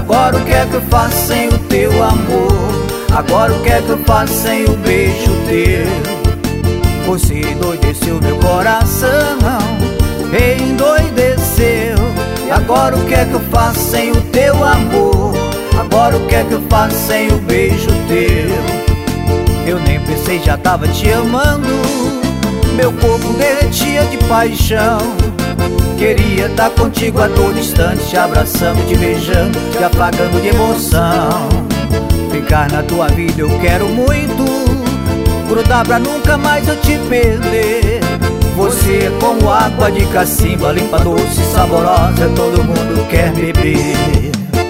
agora o que é que eu faço sem o teu amor? Agora o que é que eu faço sem o beijo teu? Você endoideceu meu coração, endoideceu. E agora o que é que eu faço sem o teu amor? Agora o que é que eu faço sem o beijo teu? Eu nem pensei, já tava te amando. Meu corpo derretia de paixão. Queria estar contigo a todo instante, te abraçando, te beijando, te apagando de emoção. Ficar na tua vida eu quero muito, grudar pra nunca mais eu te perder. Você é como água de cacimba, limpa, doce, saborosa, todo mundo quer beber.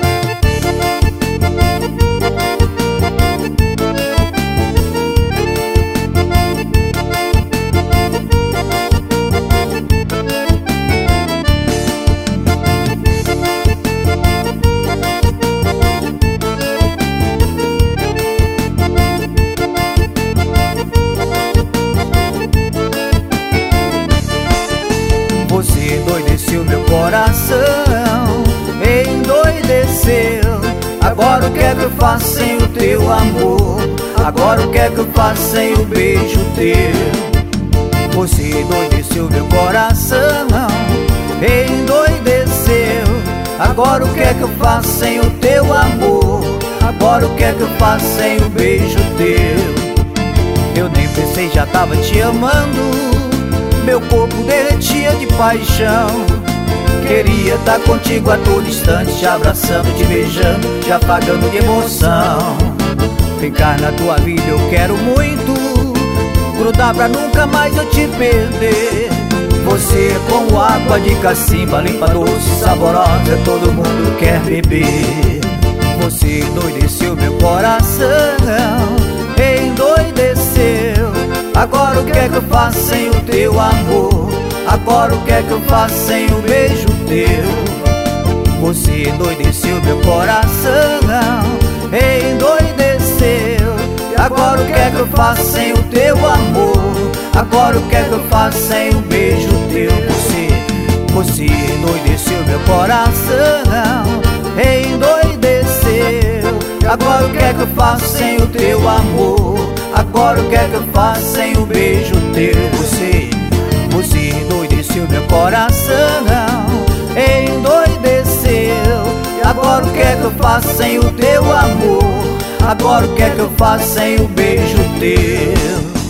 Você endoideceu meu coração, endoideceu. Agora o que é que eu faço sem o teu amor? Agora o que é que eu faço sem o beijo teu? Você endoideceu meu coração, endoideceu. Agora o que é que eu faço sem o teu amor? Agora o que é que eu faço sem o beijo teu? Eu nem pensei, já tava te amando. Meu corpo derretia de paixão. Queria estar contigo a todo instante, te abraçando, te beijando, te apagando de emoção. Ficar na tua vida eu quero muito, grudar pra nunca mais eu te perder. Você é como água de cacimba, limpa, doce, saborosa, todo mundo quer beber. Você endoideceu meu coração, endoideceu. Agora o que é que eu faço sem o teu amor? Agora o que é que eu faço sem o beijo teu? Você endoideceu meu coração, endoideceu. Agora o que é que eu faço sem o teu amor? Agora o que é que eu faço sem o beijo teu? Você endoideceu meu coração, endoideceu. Agora o que é que eu faço sem o teu amor? Agora o que é que eu faço sem o beijo teu? Você endoideceu meu coração, endoideceu. Agora o que é que eu faço sem o teu amor? Agora o que é que eu faço sem o beijo teu?